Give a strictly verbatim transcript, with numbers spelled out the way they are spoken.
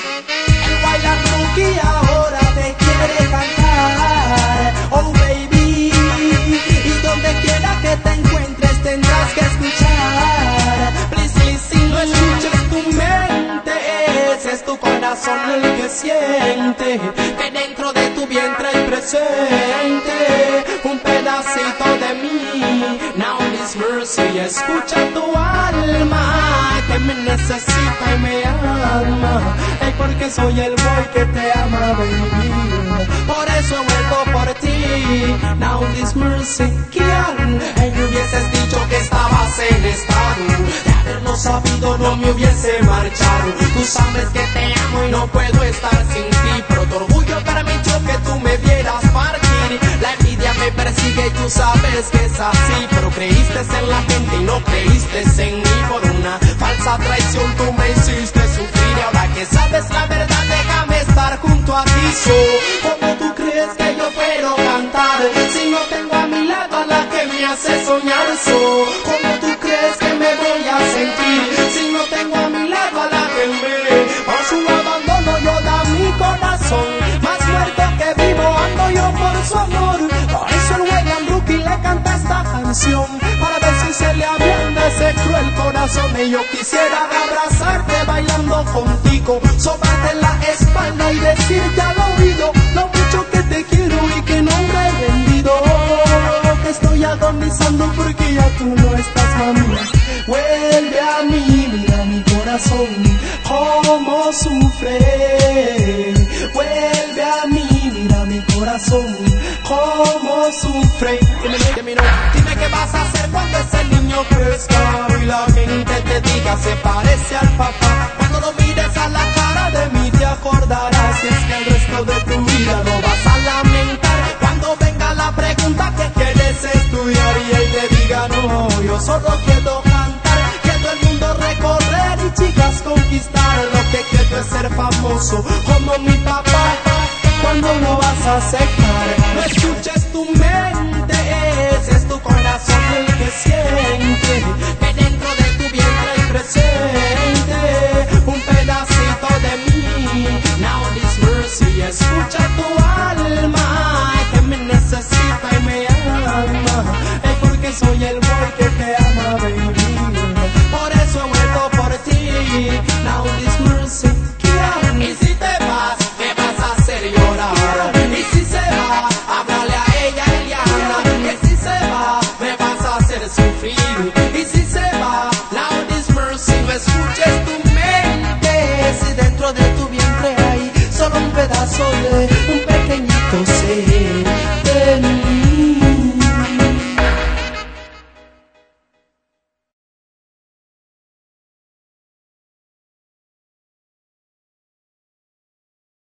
El Wayland Rookie ahora te quiere cantar, oh baby, y donde quiera que te encuentres tendrás que escuchar. Please listen, no escuches tu mente, ese es tu corazón el que siente que dentro de tu vientre hay presente un pedacito de mí. Now this mercy, escucha tu alma que me necesita y me ama. Hey, porque soy el boy que te ama, baby. Por eso he vuelto por ti. Now this mercy, ¿quién? Hey, me hubieses dicho que estabas en estado de haberlo sabido, no me hubiese marchado. Tú sabes que te amo y no puedo estar sin ti, pero tu orgullo permitió que tú me vieras partir. La envidia me persigue y tú sabes que es así, pero creíste en la gente y no creíste en mí. Por una falsa traición tú me hiciste sufrir, y ahora que sabes la verdad déjame estar junto a ti. So, ¿cómo tú crees que yo puedo cantar si no tengo a mi lado a la que me hace soñar? So, ¿cómo tú crees que me voy a sentir si no tengo a mi lado a la que me por su abandono yo da mi corazón? Más muerto que vivo ando yo por su amor. Por eso el Wayland Rookie le canta esta canción, para ver si se le ablanda ese cruel corazón. Y yo quisiera abrazarte bailando contigo, sobarte la espalda y decirte al oído lo mucho que te quiero y que no me he rendido, que estoy agonizando porque ya tú no estás, mami. Vuelve a mí, mira mi corazón cómo sufre. Vuelve a mí, mira mi corazón cómo sufre. Dime, dime, no. Dime qué vas a hacer cuando ese niño crezca y la gente te diga se parece al papá. Cuando lo mires a la cara de mí te acordarás, y es que el resto de tu vida lo vas a lamentar. Cuando venga la pregunta que quieres estudiar y él te diga no, yo solo quiero cantar, quiero el mundo recorrer y chicas conquistar. Lo que quiero es ser famoso como mi papá. Cuando lo vas a aceptar, no escuches tu mente, ese es tu corazón el que siente que dentro de tu vientre hay presente un pedacito de mí. Now this mercy, escucha tu alma que me necesita y me ama. Es porque soy el boy que te ama, baby. Por eso he vuelto por ti. Now this mercy, ¿quién? Y si te vas, me vas a hacer llorar. Y si se va, háblale a ella, Eliana. Que si se va, me vas a hacer sufrir. Y si se va, now this mercy, no escuches tu mente, si dentro de tu vientre hay solo un pedazo de un pedazo